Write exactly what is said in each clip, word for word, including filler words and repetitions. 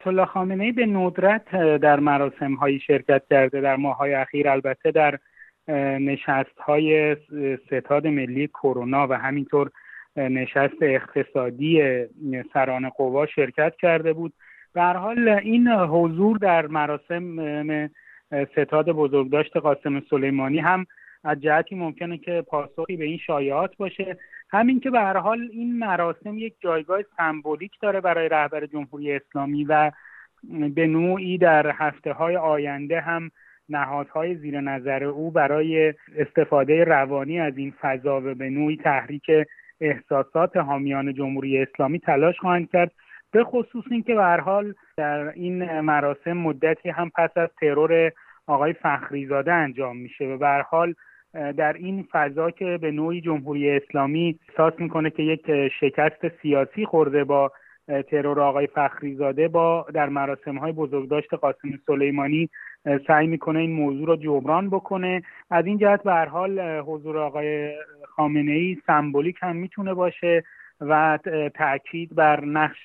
آیت الله خامنه‌ای به ندرت در مراسم‌های شرکت کرده در ماه‌های اخیر. البته در نشست‌های ستاد ملی کرونا و همینطور نشست اقتصادی سران قوا شرکت کرده بود. به هر حال این حضور در مراسم ستاد بزرگداشت قاسم سلیمانی هم از جهتی ممکنه که پاسخی به این شایعات باشه، همین که به هر حال این مراسم یک جایگاه سمبولیک داره برای رهبر جمهوری اسلامی و به نوعی در هفته‌های آینده هم نهادهای زیر نظر او برای استفاده روانی از این فضا و به نوعی تحریک احساسات حامیان جمهوری اسلامی تلاش خواهند کرد، به خصوص این که به هر حال در این مراسم مدتی هم پس از ترور آقای فخریزاده انجام میشه و به هر حال در این فضا که به نوعی جمهوری اسلامی احساس میکنه که یک شکست سیاسی خورده با ترور آقای فخریزاده، با در مراسم‌های بزرگداشت قاسم سلیمانی سعی میکنه این موضوع رو جبران بکنه. از این جهت به هر حال حضور آقای خامنه‌ای سمبولیک هم میتونه باشه و تأکید بر نقش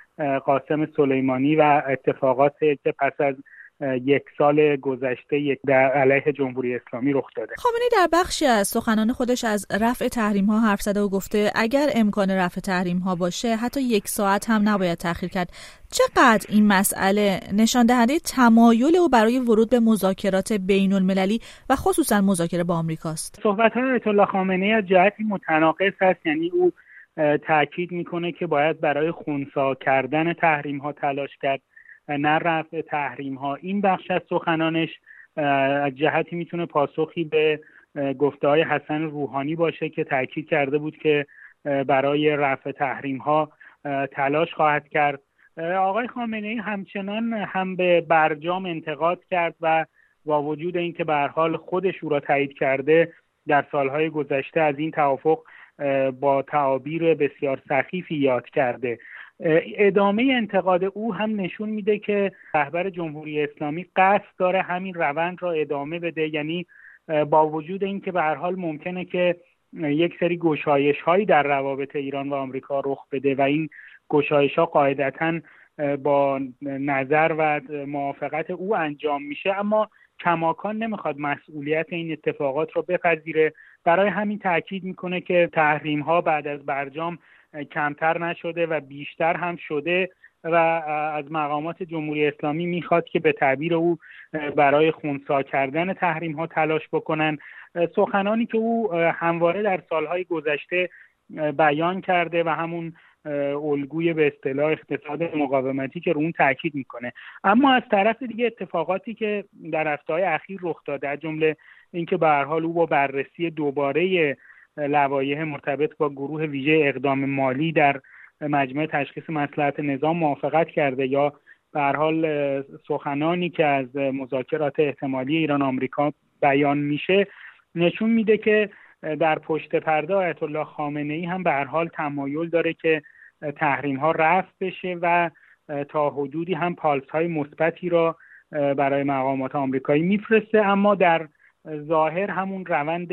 قاسم سلیمانی و اتفاقات که پس از یک سال گذشته یک در علیه جمهوری اسلامی رخ داده. خامنه‌ای در بخشی از سخنان خودش از رفع تحریم‌ها حرف زده و گفته اگر امکان رفع تحریم‌ها باشه حتی یک ساعت هم نباید تأخیر کرد. چقدر این مسئله نشان دهنده تمایل او برای ورود به مذاکرات بین‌المللی و خصوصا مذاکره با آمریکاست؟ صحبت‌های آیت الله خامنه‌ای از جهتی متناقض است. یعنی او تأکید میکنه که باید برای خنثی کردن تحریم‌ها تلاش کرد، نه رفع تحریم ها. این بخش از سخنانش از جهتی میتونه پاسخی به گفته های حسن روحانی باشه که تاکید کرده بود که برای رفع تحریم ها تلاش خواهد کرد. آقای خامنه‌ای همچنان هم به برجام انتقاد کرد و با وجود اینکه به هر حال خودش او را تایید کرده، در سالهای گذشته از این توافق با تعابیر بسیار سخیفی یاد کرده. ادامه انتقاد او هم نشون میده که رهبر جمهوری اسلامی قصد داره همین روند را ادامه بده. یعنی با وجود اینکه به هر حال ممکنه که یک سری گشایش‌هایی در روابط ایران و آمریکا رخ بده و این گشایش‌ها قاعدتاً با نظر و موافقت او انجام میشه، اما کماکان نمیخواد مسئولیت این اتفاقات رو بپذیره. برای همین تاکید میکنه که تحریم‌ها بعد از برجام کمتر نشده و بیشتر هم شده و از مقامات جمهوری اسلامی میخواد که به تعبیر او برای خنثی کردن تحریم ها تلاش بکنن. سخنانی که او همواره در سالهای گذشته بیان کرده و همون الگوی به اصطلاح اقتصاد مقاومتی که رو اون تاکید میکنه. اما از طرف دیگه اتفاقاتی که در هفته‌های اخیر رخ داده، از جمله اینکه به هر حال او با بررسی دوباره لوایح مرتبط با گروه ویژه اقدام مالی در مجمع تشخیص مصلحت نظام موافقت کرده، یا به هر حال سخنانی که از مذاکرات احتمالی ایران آمریکا بیان میشه، نشون میده که در پشت پرده آیت الله خامنه‌ای هم به هر حال تمایل داره که تحریم ها رفع بشه و تا حدودی هم پالس های مثبتی را برای مقامات آمریکایی میفرسته، اما در ظاهر همون روند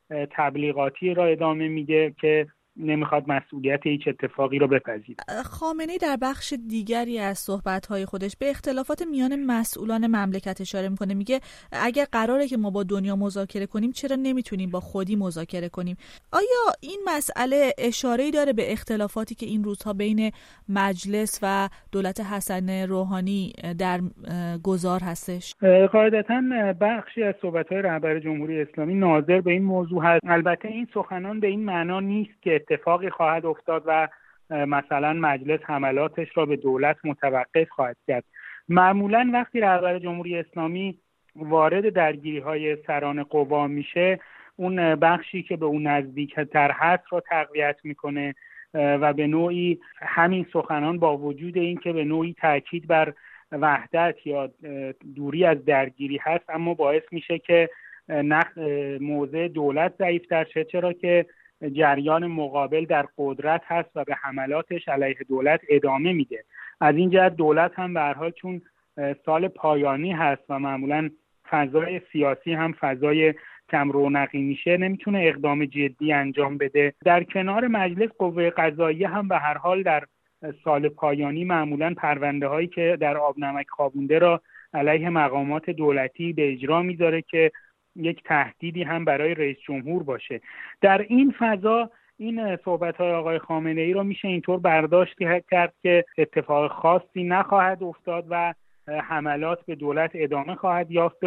تبلیغاتی را ادامه میده که نمیخواد مسئولیت هیچ اتفاقی رو بپذیره. خامنه‌ای در بخش دیگری از صحبت‌های خودش به اختلافات میان مسئولان مملکت اشاره میکنه. میگه اگر قراره که ما با دنیا مذاکره کنیم چرا نمیتونیم با خودی مذاکره کنیم؟ آیا این مسئله اشاره‌ای داره به اختلافاتی که این روزها بین مجلس و دولت حسن روحانی در گذار هستش؟ قاعدتاً بخشی از صحبت‌های رهبر جمهوری اسلامی ناظر به این موضوع هست. البته این سخنان به این معنا نیست که اتفاقی خواهد افتاد و مثلا مجلس حملاتش را به دولت متوقف خواهد کرد. معمولا وقتی رهبر جمهوری اسلامی وارد درگیری‌های سران قوا میشه، اون بخشی که به اون نزدیکتر هست را تقویت میکنه و به نوعی همین سخنان با وجود این که به نوعی تاکید بر وحدت یا دوری از درگیری هست، اما باعث میشه که نقد موضع دولت ضعیف‌تر شه، چرا که جریان مقابل در قدرت هست و به حملاتش علیه دولت ادامه میده. از این جهت دولت هم به هر حال چون سال پایانی هست و معمولا فضای سیاسی هم فضای کم رونقی میشه، نمیتونه اقدام جدی انجام بده. در کنار مجلس قوه قضاییه هم به هر حال در سال پایانی معمولاً پرونده هایی که در آب نمک خوابونده را علیه مقامات دولتی به اجرا میذاره که یک تهدیدی هم برای رئیس جمهور باشه. در این فضا این صحبت‌های آقای خامنه‌ای رو میشه اینطور برداشت کرد که اتفاق خاصی نخواهد افتاد و حملات به دولت ادامه خواهد یافت.